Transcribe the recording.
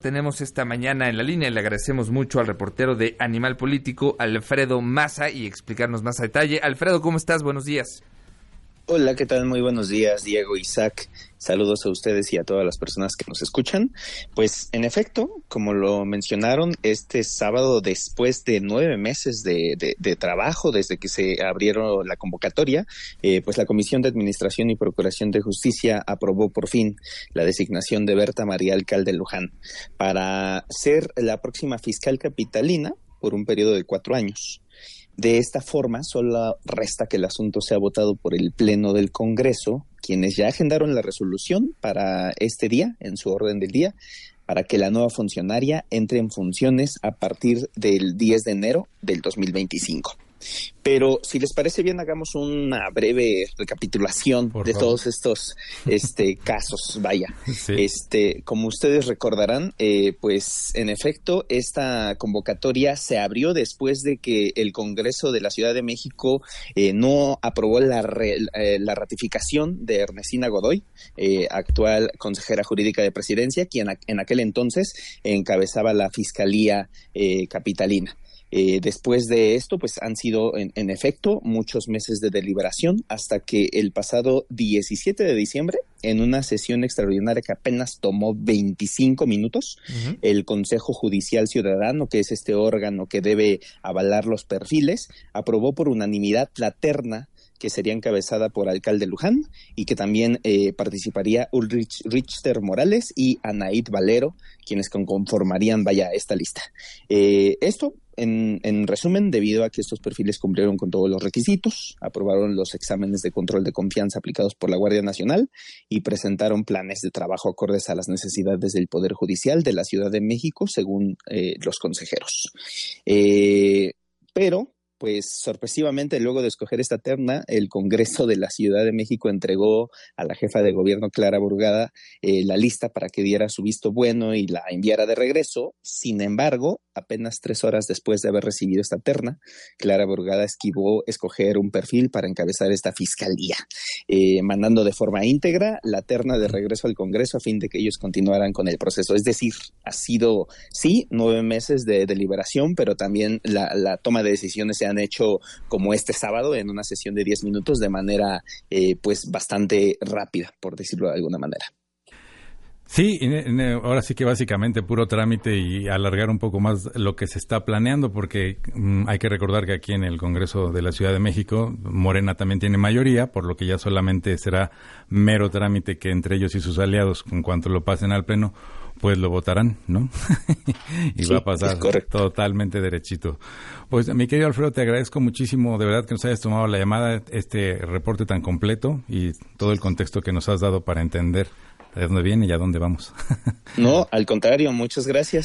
tenemos esta mañana en la línea y le agradecemos mucho al reportero de Animal Político, Alfredo Maza, y explicarnos más a detalle. Alfredo, ¿cómo estás? Buenos días. Hola, ¿qué tal? Muy buenos días, Diego, Isaac. Saludos a ustedes y a todas las personas que nos escuchan. Pues, en efecto, como lo mencionaron, este sábado, después de 9 meses de trabajo, desde que se abrieron la convocatoria, pues la Comisión de Administración y Procuración de Justicia aprobó por fin la designación de Berta María Alcalde Luján para ser la próxima fiscal capitalina por un periodo de 4 años. De esta forma, solo resta que el asunto sea votado por el Pleno del Congreso, quienes ya agendaron la resolución para este día, en su orden del día, para que la nueva funcionaria entre en funciones a partir del 10 de enero del 2025. Pero si les parece bien, hagamos una breve recapitulación de todos estos casos. Vaya, sí. Como ustedes recordarán, pues en efecto esta convocatoria se abrió después de que el Congreso de la Ciudad de México no aprobó la ratificación de Ernestina Godoy, actual consejera jurídica de Presidencia, quien en aquel entonces encabezaba la Fiscalía Capitalina. Después de esto, pues han sido en efecto muchos meses de deliberación hasta que el pasado 17 de diciembre, en una sesión extraordinaria que apenas tomó 25 minutos, el Consejo Judicial Ciudadano, que es este órgano que debe avalar los perfiles, aprobó por unanimidad la terna que sería encabezada por Alcalde Luján y que también participaría Ulrich Richter Morales y Anaid Valero, quienes conformarían, esta lista. Esto, en resumen, debido a que estos perfiles cumplieron con todos los requisitos, aprobaron los exámenes de control de confianza aplicados por la Guardia Nacional y presentaron planes de trabajo acordes a las necesidades del Poder Judicial de la Ciudad de México, según los consejeros. Pero pues sorpresivamente, luego de escoger esta terna, el Congreso de la Ciudad de México entregó a la jefa de gobierno, Clara Burgada, la lista para que diera su visto bueno y la enviara de regreso. Sin embargo, apenas 3 horas después de haber recibido esta terna, Clara Burgada esquivó escoger un perfil para encabezar esta fiscalía, mandando de forma íntegra la terna de regreso al Congreso a fin de que ellos continuaran con el proceso. Es decir, ha sido, sí, 9 meses de deliberación, pero también la toma de decisiones se han hecho como este sábado en una sesión de 10 minutos de manera pues bastante rápida, por decirlo de alguna manera. Sí, ahora sí que básicamente puro trámite y alargar un poco más lo que se está planeando, porque hay que recordar que aquí en el Congreso de la Ciudad de México, Morena también tiene mayoría, por lo que ya solamente será mero trámite que entre ellos y sus aliados, en cuanto lo pasen al Pleno, pues lo votarán, ¿no? Y sí, va a pasar totalmente derechito. Pues, mi querido Alfredo, te agradezco muchísimo, de verdad, que nos hayas tomado la llamada, este reporte tan completo y todo el contexto que nos has dado para entender de dónde viene y a dónde vamos. No, al contrario, muchas gracias.